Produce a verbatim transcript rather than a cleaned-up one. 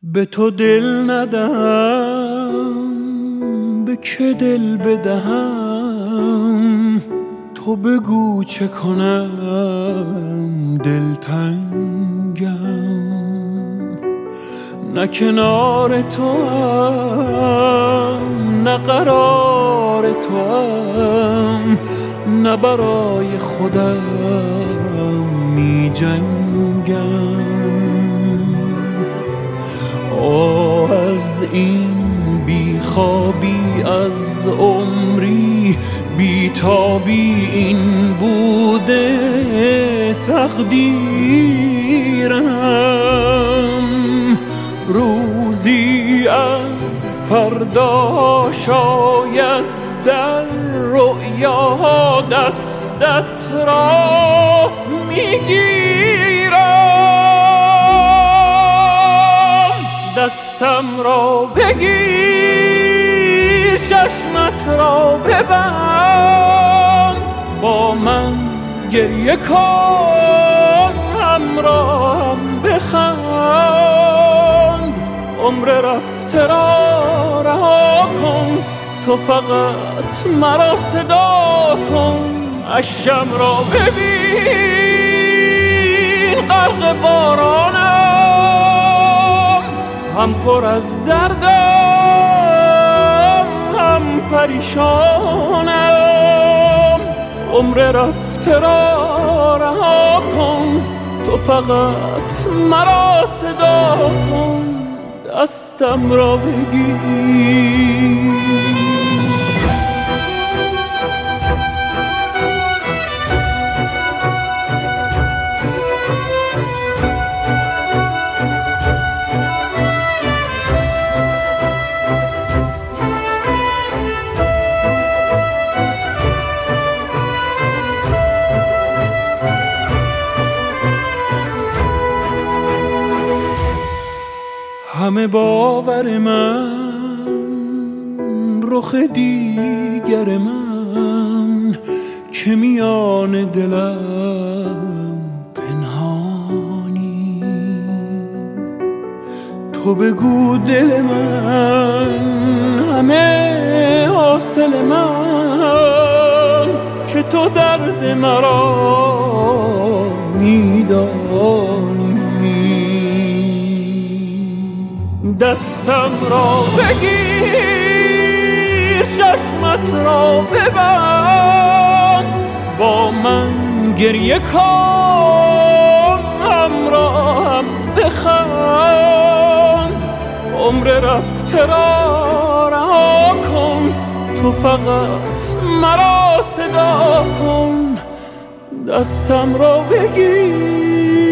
به تو دل ندم، به که دل بدهم؟ تو بگو چه کنم، دلتنگم. نه کنار تو هم، نه قرار تو هم، نه برای خودم می جنگم. آه از این بیخوابی، از عمری بیتابی، این بوده تقدیرم. روزی از فردا شاید در رؤیا دستت را میگیرم. دستم را بگیر، چشمت را ببند، با من گریه کن، همراهم بخند. عمر رفته را رها کن، تو فقط مرا صدا کن. اشکم را ببین، غرق بارانم، هم پر از دردم، هم پریشانم. عمر رفته را رها کن، تو فقط مرا صدا کن. دستم را بگیر. همه باور من، رخ دیگر من، که میان دلم پنهانی. تو بگو دل من، همه حاصل من، که تو درد مرا میدانی. دستم را بگیر، چشمت را ببند، با من گریه کن، همراهم بخند. عمر رفته را رها کن، تو فقط مرا صدا کن. دستم را بگیر.